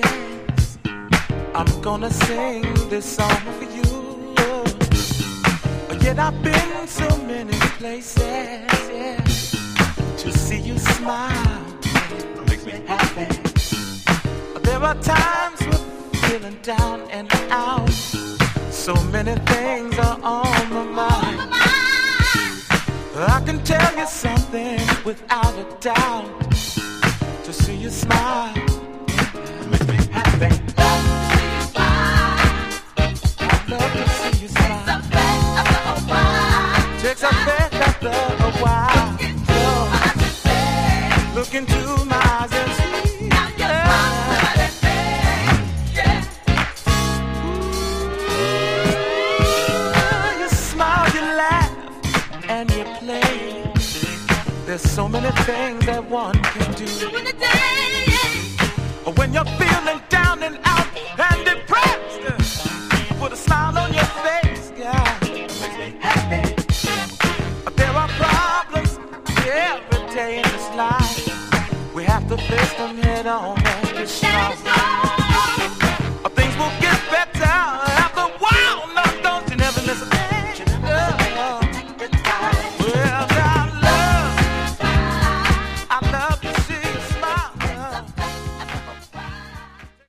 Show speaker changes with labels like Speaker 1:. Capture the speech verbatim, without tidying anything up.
Speaker 1: yes, I'm gonna sing this song for you. Yet I've been so many places, yeah, to see you smile makes me happy. There are times we're feeling down and out. So many things are on my mind. I can tell you something without a doubt. To see you smile makes me happy. Love to see you smile. I love to see you smile. Takes a bit after a while. Look into my eyes and see. Now you smile, yeah. You smile, you laugh, and you play. There's so many things that one can do. When you're feeling down and out and depressed, put a smile on your face, yeah. Makes me happy. There are problems every day in this life. We have to face them head on.